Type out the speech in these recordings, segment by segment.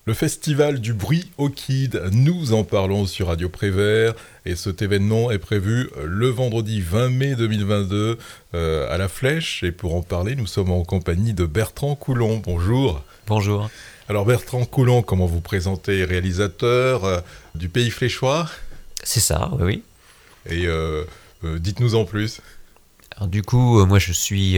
Le festival du bruit au Kid, nous en parlons sur Radio Prévert et cet événement est prévu le vendredi 20 mai 2022 à la Flèche. Et pour en parler, nous sommes en compagnie de Bertrand Coulon. Bonjour. Bonjour. Alors Bertrand Coulon, comment vous présentez, réalisateur du Pays Fléchois? C'est ça, oui. Et dites-nous en plus. Alors, du coup, moi je suis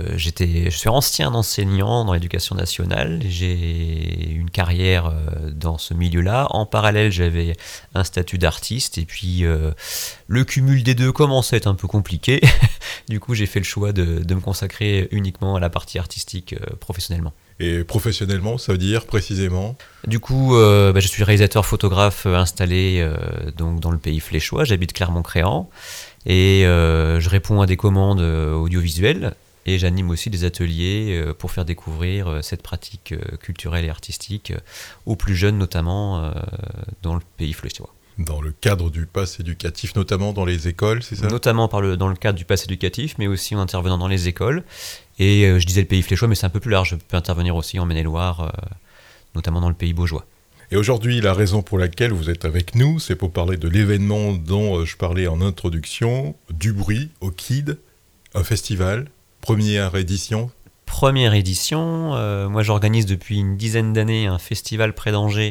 ancien enseignant dans l'éducation nationale. J'ai une carrière dans ce milieu-là. En parallèle, j'avais un statut d'artiste et puis le cumul des deux commençait à être un peu compliqué. Du coup, j'ai fait le choix de me consacrer uniquement à la partie artistique professionnellement. Et professionnellement, ça veut dire précisément? Du coup, je suis réalisateur photographe installé donc dans le Pays Fléchois. J'habite Clermont-Créant et je réponds à des commandes audiovisuelles et j'anime aussi des ateliers pour faire découvrir cette pratique culturelle et artistique aux plus jeunes, notamment dans le Pays Fléchois. Dans le cadre du pass éducatif, notamment dans les écoles, c'est ça? Notamment dans le cadre du pass éducatif, mais aussi en intervenant dans les écoles. Et je disais le Pays Fléchois, mais c'est un peu plus large. Je peux intervenir aussi en Maine-et-Loire, notamment dans le Pays Baugeois. Et aujourd'hui, la raison pour laquelle vous êtes avec nous, c'est pour parler de l'événement dont je parlais en introduction, du bruit au Kid, un festival, première édition. Première édition, moi j'organise depuis une dizaine d'années un festival près d'Angers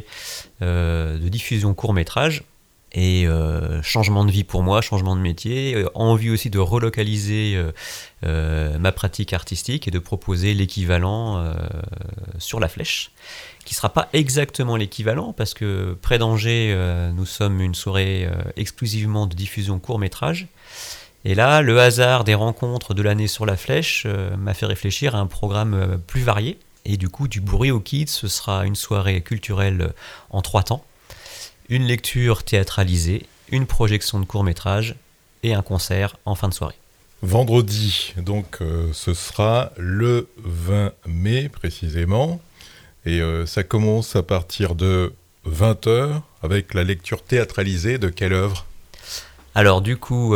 de diffusion court-métrage. Et changement de vie pour moi, changement de métier, envie aussi de relocaliser ma pratique artistique et de proposer l'équivalent sur la Flèche, qui ne sera pas exactement l'équivalent parce que près d'Angers, nous sommes une soirée exclusivement de diffusion court-métrage. Et là, le hasard des rencontres de l'année sur la Flèche m'a fait réfléchir à un programme plus varié. Et du coup, du bruit au Kids, ce sera une soirée culturelle en 3 temps. Une lecture théâtralisée, une projection de court-métrage et un concert en fin de soirée. Vendredi, donc ce sera le 20 mai précisément. Et ça commence à partir de 20h avec la lecture théâtralisée de quelle œuvre? Alors du coup,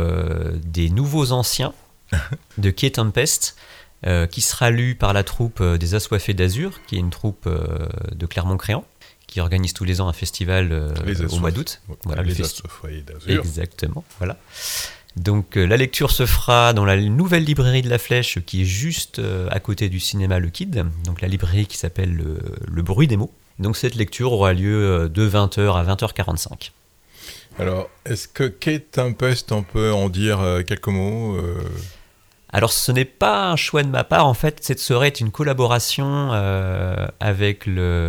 des nouveaux anciens de Quai Tempest, qui sera lu par la troupe des Assoiffés d'Azur, qui est une troupe de Clermont-Créant, qui organise tous les ans un festival au mois d'août. Voilà, les Assoiffés d'Azur. Exactement, voilà. Donc la lecture se fera dans la nouvelle librairie de la Flèche, qui est juste à côté du cinéma Le Kid, donc la librairie qui s'appelle le Bruit des mots. Donc cette lecture aura lieu de 20h à 20h45. Alors, est-ce que Quai Tempest, on peut en dire quelques mots Alors ce n'est pas un choix de ma part, en fait cette soirée est une collaboration avec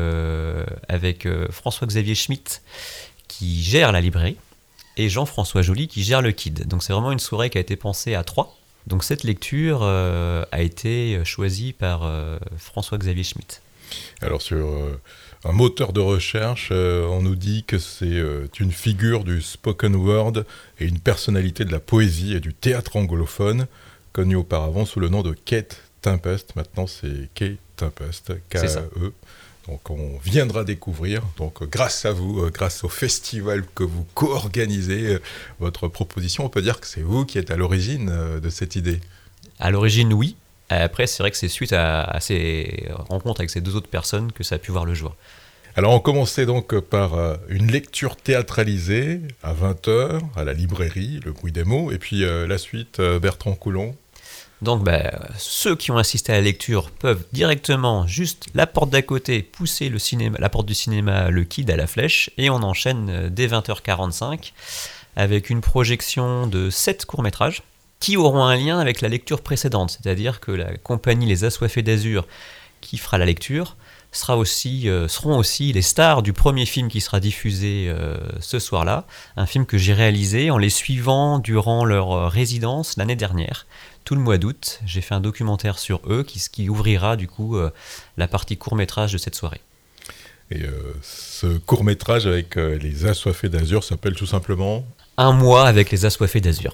François-Xavier Schmitt qui gère la librairie et Jean-François Joly qui gère le Kid. Donc c'est vraiment une soirée qui a été pensée à 3. Donc cette lecture a été choisie par François-Xavier Schmitt. Alors sur un moteur de recherche, on nous dit que c'est une figure du spoken word et une personnalité de la poésie et du théâtre anglophone, connu auparavant sous le nom de Quai Tempest. Maintenant, c'est Quai Tempest, K-E. Donc, on viendra découvrir, donc, grâce à vous, grâce au festival que vous co-organisez, votre proposition. On peut dire que c'est vous qui êtes à l'origine de cette idée. À l'origine, oui. Après, c'est vrai que c'est suite à ces rencontres avec ces 2 autres personnes que ça a pu voir le jour. Alors, on commençait donc par une lecture théâtralisée à 20h à la librairie, Le Bruit des mots, et puis la suite, Bertrand Coulon. Donc, ceux qui ont assisté à la lecture peuvent directement, juste la porte d'à côté, pousser la porte du cinéma Le Kid à la Flèche, et on enchaîne dès 20h45 avec une projection de 7 courts-métrages qui auront un lien avec la lecture précédente, c'est-à-dire que la compagnie Les Assoiffés d'Azur, qui fera la lecture, seront aussi les stars du premier film qui sera diffusé ce soir-là, un film que j'ai réalisé en les suivant durant leur résidence l'année dernière. Tout le mois d'août, j'ai fait un documentaire sur eux qui ouvrira du coup la partie court-métrage de cette soirée. Et ce court-métrage avec les Assoiffés d'Azur s'appelle tout simplement... Un mois avec les Assoiffés d'Azur.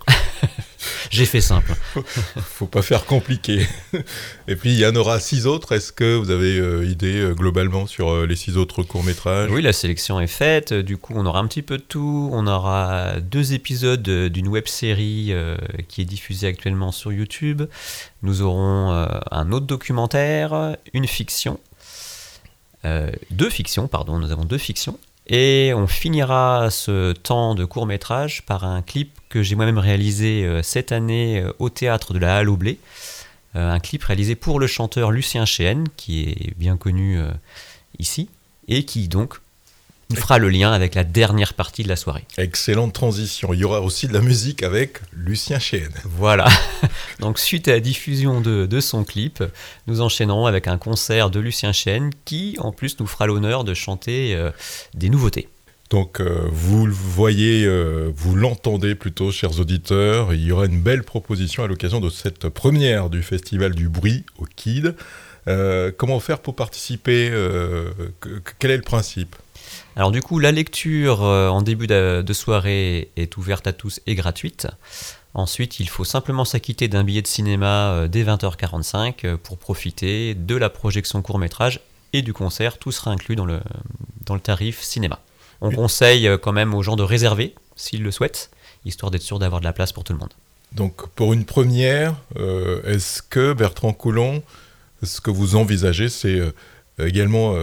J'ai fait simple. Faut pas faire compliqué. Et puis il y en aura 6 autres. Est-ce que vous avez idée globalement sur les 6 autres courts-métrages? Oui, la sélection est faite. Du coup, on aura un petit peu de tout. On aura 2 épisodes d'une web-série qui est diffusée actuellement sur YouTube. Nous aurons un autre documentaire, une fiction. 2 fictions, pardon, nous avons 2 fictions. Et on finira ce temps de court-métrage par un clip que j'ai moi-même réalisé cette année au théâtre de la Halle au Blé. Un clip réalisé pour le chanteur Lucien Chéenne, qui est bien connu ici, et qui donc fera le lien avec la dernière partie de la soirée. Excellente transition. Il y aura aussi de la musique avec Lucien Chéenne. Voilà. Donc suite à la diffusion de son clip, nous enchaînerons avec un concert de Lucien Chéenne qui en plus nous fera l'honneur de chanter des nouveautés. Donc vous le voyez, vous l'entendez plutôt, chers auditeurs, il y aura une belle proposition à l'occasion de cette première du Festival du Bruit au KID. Comment faire pour participer quel est le principe ? Alors du coup, la lecture en début de soirée est ouverte à tous et gratuite. Ensuite, il faut simplement s'acquitter d'un billet de cinéma dès 20h45 pour profiter de la projection court-métrage et du concert. Tout sera inclus dans le tarif cinéma. On conseille quand même aux gens de réserver, s'ils le souhaitent, histoire d'être sûr d'avoir de la place pour tout le monde. Donc pour une première, est-ce que, Bertrand Coulon, ce que vous envisagez, c'est également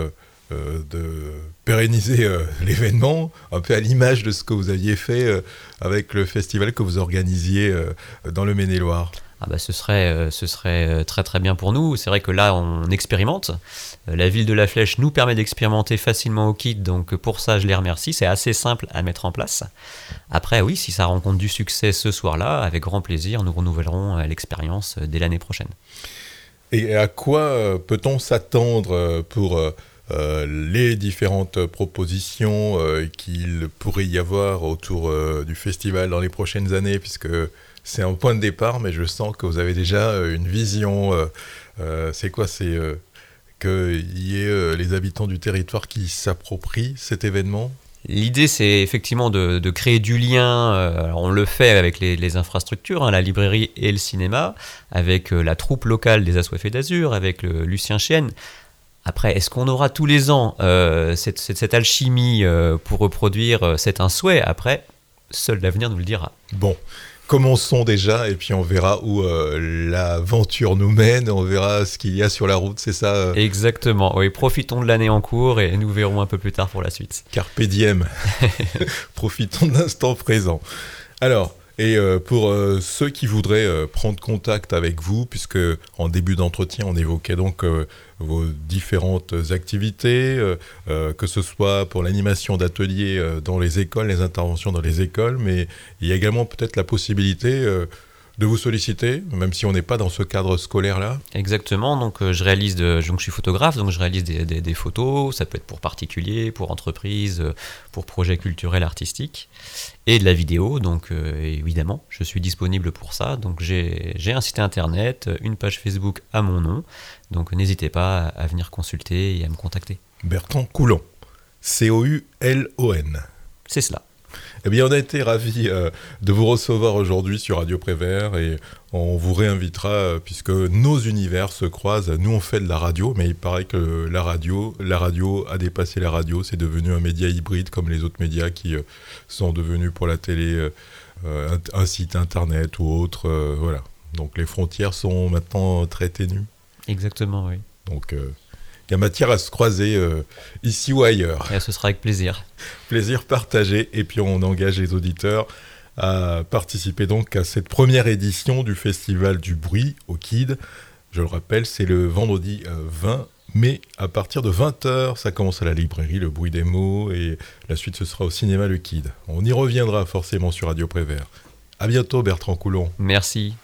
de pérenniser l'événement, un peu à l'image de ce que vous aviez fait avec le festival que vous organisiez dans le Maine-et-Loire ? Ce serait très très bien pour nous. C'est vrai que là on expérimente. La ville de La Flèche nous permet d'expérimenter facilement au KID, donc pour ça je les remercie. C'est assez simple à mettre en place. Après oui, si ça rencontre du succès ce soir-là, avec grand plaisir, nous renouvellerons l'expérience dès l'année prochaine. Et à quoi peut-on s'attendre pour les différentes propositions qu'il pourrait y avoir autour du festival dans les prochaines années, puisque c'est un point de départ, mais je sens que vous avez déjà une vision. C'est quoi ? C'est qu'il y ait les habitants du territoire qui s'approprient cet événement ? L'idée, c'est effectivement de créer du lien. Alors on le fait avec les infrastructures, la librairie et le cinéma, avec la troupe locale des Assoiffés d'Azur, avec le Lucien Chéenne. Après, est-ce qu'on aura tous les ans cette alchimie pour reproduire ? C'est un souhait. Après, seul l'avenir nous le dira. Bon, commençons déjà et puis on verra où l'aventure nous mène, on verra ce qu'il y a sur la route, c'est ça Exactement, oui, profitons de l'année en cours et nous verrons un peu plus tard pour la suite. Carpe diem, profitons de l'instant présent. Alors, et pour ceux qui voudraient prendre contact avec vous, puisque en début d'entretien, on évoquait donc vos différentes activités, que ce soit pour l'animation d'ateliers dans les écoles, les interventions dans les écoles, mais il y a également peut-être la possibilité de vous solliciter, même si on n'est pas dans ce cadre scolaire-là. Exactement, donc je suis photographe, donc je réalise des photos, ça peut être pour particuliers, pour entreprises, pour projets culturels, artistiques, et de la vidéo, donc évidemment, je suis disponible pour ça, donc j'ai un site internet, une page Facebook à mon nom, donc n'hésitez pas à venir consulter et à me contacter. Bertrand Coulon, C-O-U-L-O-N. C'est cela. Eh bien, on a été ravis de vous recevoir aujourd'hui sur Radio Prévert et on vous réinvitera puisque nos univers se croisent. Nous, on fait de la radio, mais il paraît que la radio a dépassé la radio. C'est devenu un média hybride comme les autres médias qui sont devenus pour la télé un site internet ou autre. Voilà. Donc, les frontières sont maintenant très ténues. Exactement, oui. Donc, il y a matière à se croiser ici ou ailleurs. Et ce sera avec plaisir. Plaisir partagé. Et puis on engage les auditeurs à participer donc à cette première édition du Festival du Bruit au KID. Je le rappelle, c'est le vendredi 20 mai à partir de 20h. Ça commence à la librairie, le Bruit des mots, et la suite ce sera au cinéma le KID. On y reviendra forcément sur Radio Prévert. À bientôt Bertrand Coulon. Merci.